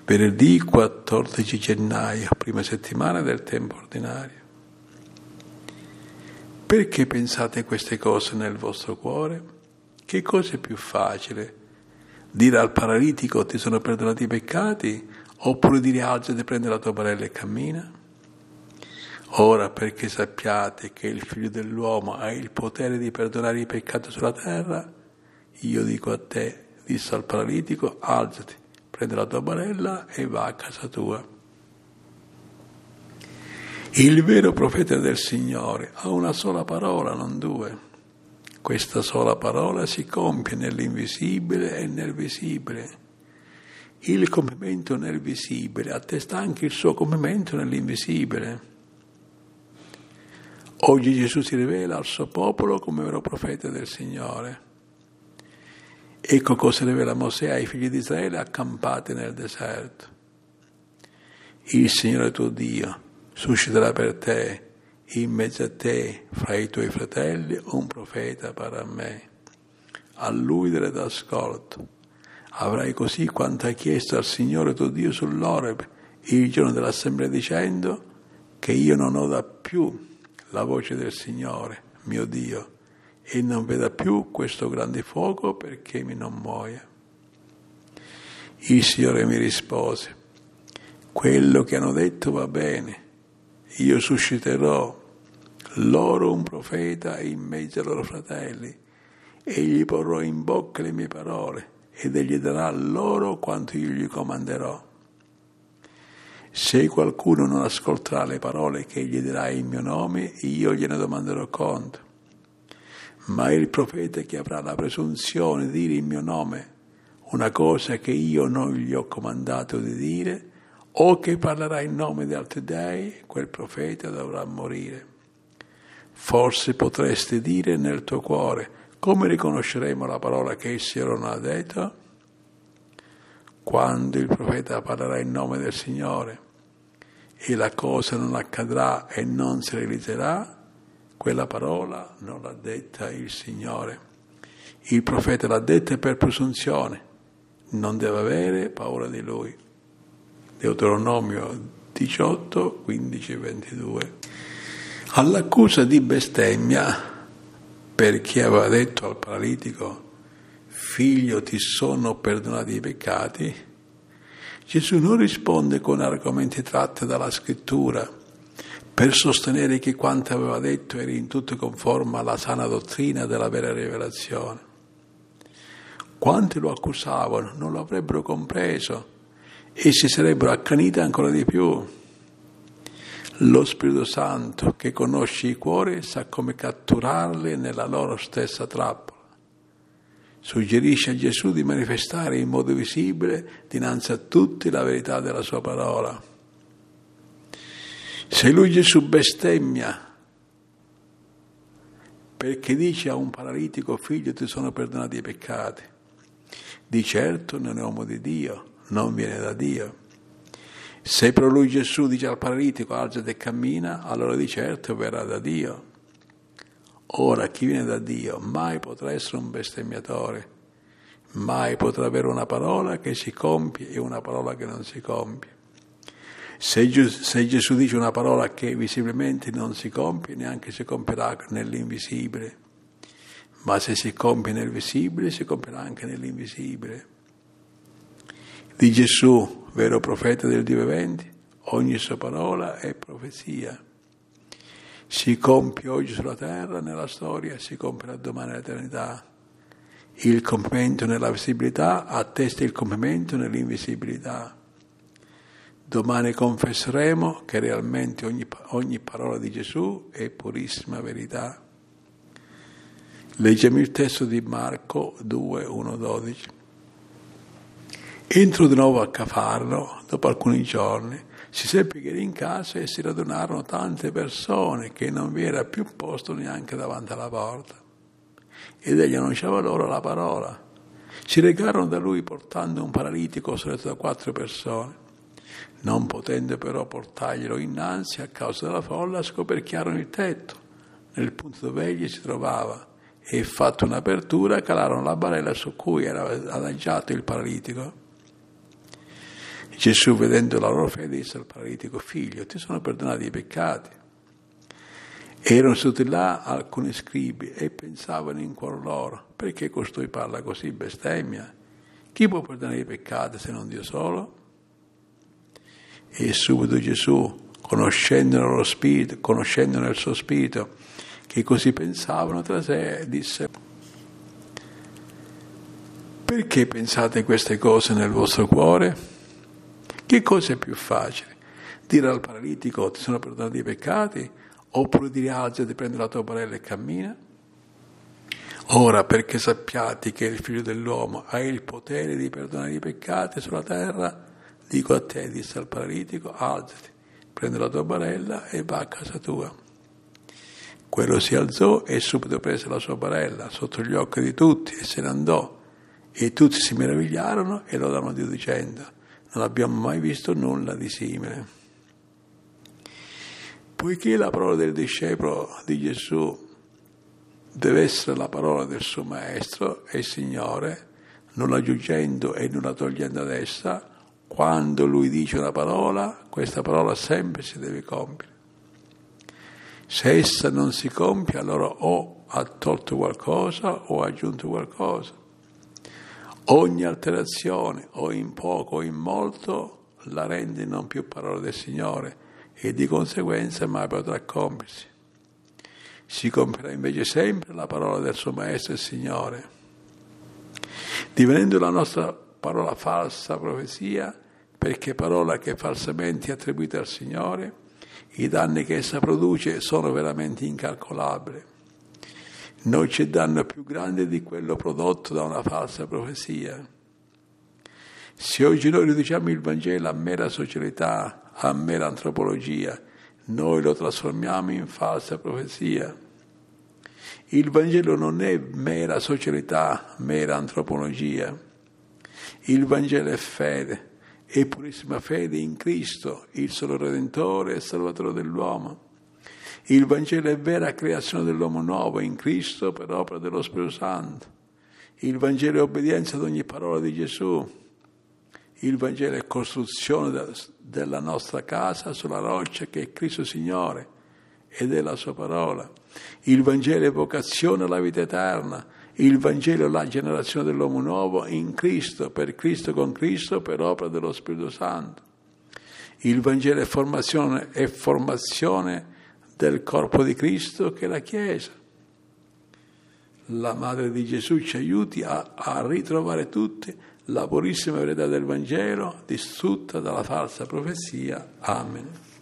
venerdì 14 gennaio, prima settimana del tempo ordinario. Perché pensate queste cose nel vostro cuore? Che cosa è più facile? Dire al paralitico ti sono perdonati i peccati, oppure dire alzati, prendi la tua barella e cammina? Ora, perché sappiate che il Figlio dell'uomo ha il potere di perdonare i peccati sulla terra, io dico a te, disse al paralitico, alzati, prendi la tua barella e va a casa tua. Il vero profeta del Signore ha una sola parola, non due. Questa sola parola si compie nell'invisibile e nel visibile. Il compimento nel visibile attesta anche il suo compimento nell'invisibile. Oggi Gesù si rivela al suo popolo come vero profeta del Signore. Ecco cosa rivela Mosè ai figli di Israele accampati nel deserto. Il Signore tuo Dio susciterà per te, in mezzo a te, fra i tuoi fratelli, un profeta per me. A lui darete ascolto. Avrai così quanto hai chiesto al Signore tuo Dio sull'Oreb, il giorno dell'assemblea, dicendo che io non oda più la voce del Signore, mio Dio, e non veda più questo grande fuoco perché mi non muoia. Il Signore mi rispose, quello che hanno detto va bene, io susciterò loro un profeta in mezzo ai loro fratelli e gli porrò in bocca le mie parole ed egli darà loro quanto io gli comanderò. Se qualcuno non ascolterà le parole che egli dirà in mio nome, io gliene domanderò conto. Ma il profeta che avrà la presunzione di dire in mio nome una cosa che io non gli ho comandato di dire, o che parlerà in nome di altri dei, quel profeta dovrà morire. Forse potresti dire nel tuo cuore, come riconosceremo la parola che il Signore non ha detto? Quando il profeta parlerà in nome del Signore e la cosa non accadrà e non si realizzerà, quella parola non l'ha detta il Signore. Il profeta l'ha detta per presunzione, non deve avere paura di lui. Deuteronomio 18, 15 e 22. All'accusa di bestemmia per chi aveva detto al paralitico figlio ti sono perdonati i peccati, Gesù non risponde con argomenti tratti dalla scrittura per sostenere che quanto aveva detto era in tutto conforme alla sana dottrina della vera rivelazione. Quanti lo accusavano non lo avrebbero compreso e si sarebbero accaniti ancora di più. Lo Spirito Santo, che conosce i cuori, sa come catturarli nella loro stessa trappola. Suggerisce a Gesù di manifestare in modo visibile dinanzi a tutti la verità della sua parola. Se lui Gesù bestemmia perché dice a un paralitico figlio ti sono perdonati i peccati, di certo non è uomo di Dio, non viene da Dio. Se però lui Gesù dice al paralitico alzati e cammina, allora di certo verrà da Dio. Ora chi viene da Dio mai potrà essere un bestemmiatore, mai potrà avere una parola che si compie e una parola che non si compie. Se Gesù dice una parola che visibilmente non si compie, neanche si compierà nell'invisibile, ma se si compie nel visibile, si compierà anche nell'invisibile. Di Gesù, vero profeta del Dio vivente, ogni sua parola è profezia. Si compie oggi sulla terra, nella storia, si compierà domani nell'eternità. Il compimento nella visibilità attesta il compimento nell'invisibilità. Domani confesseremo che realmente ogni parola di Gesù è purissima verità. Leggiamo il testo di Marco 2, 1, 12. Entrò di nuovo a Cafarno, dopo alcuni giorni, si seppe che era in casa e si radunarono tante persone che non vi era più posto neanche davanti alla porta. Ed egli annunciava loro la parola. Si recarono da lui portando un paralitico sorretto da 4 persone. Non potendo però portarglielo innanzi a causa della folla, scoperchiarono il tetto, nel punto dove egli si trovava, e fatta un'apertura calarono la barella su cui era adagiato il paralitico. Gesù, vedendo la loro fede, disse al paralitico: figlio, ti sono perdonati i peccati. Erano stati là alcuni scribi e pensavano in cuor loro: perché costui parla così, bestemmia? Chi può perdonare i peccati se non Dio solo? E subito Gesù, conoscendo il loro spirito, conoscendo nel suo spirito che così pensavano tra sé, disse: perché pensate queste cose nel vostro cuore? Che cosa è più facile? Dire al paralitico: ti sono perdonati i peccati? Oppure dire: alzati, prendi la tua barella e cammina? Ora, perché sappiate che il Figlio dell'uomo ha il potere di perdonare i peccati sulla terra, dico a te, disse al paralitico: alzati, prendi la tua barella e va a casa tua. Quello si alzò e subito prese la sua barella sotto gli occhi di tutti e se ne andò. E tutti si meravigliarono e lodavano Dio dicendo: non abbiamo mai visto nulla di simile. Poiché la parola del discepolo di Gesù deve essere la parola del suo Maestro e Signore, non aggiungendo e non la togliendo ad essa, quando Lui dice una parola, questa parola sempre si deve compiere. Se essa non si compie, allora o ha tolto qualcosa o ha aggiunto qualcosa. Ogni alterazione, o in poco o in molto, la rende non più parola del Signore e di conseguenza mai potrà compiersi. Si compierà invece sempre la parola del suo Maestro e Signore, divenendo la nostra parola falsa profezia, perché parola che è falsamente attribuita al Signore, i danni che essa produce sono veramente incalcolabili. Non c'è danno più grande di quello prodotto da una falsa profezia. Se oggi noi riduciamo il Vangelo a mera socialità, a mera antropologia, noi lo trasformiamo in falsa profezia. Il Vangelo non è mera socialità, mera antropologia. Il Vangelo è fede, è purissima fede in Cristo, il solo Redentore e Salvatore dell'uomo. Il Vangelo è vera creazione dell'uomo nuovo in Cristo per opera dello Spirito Santo. Il Vangelo è obbedienza ad ogni parola di Gesù. Il Vangelo è costruzione della nostra casa sulla roccia che è Cristo Signore ed è la sua parola. Il Vangelo è vocazione alla vita eterna. Il Vangelo è la generazione dell'uomo nuovo in Cristo, per Cristo, con Cristo, per opera dello Spirito Santo. Il Vangelo è formazione del corpo di Cristo che è la Chiesa. La Madre di Gesù ci aiuti a ritrovare tutti la purissima verità del Vangelo distrutta dalla falsa profezia. Amen.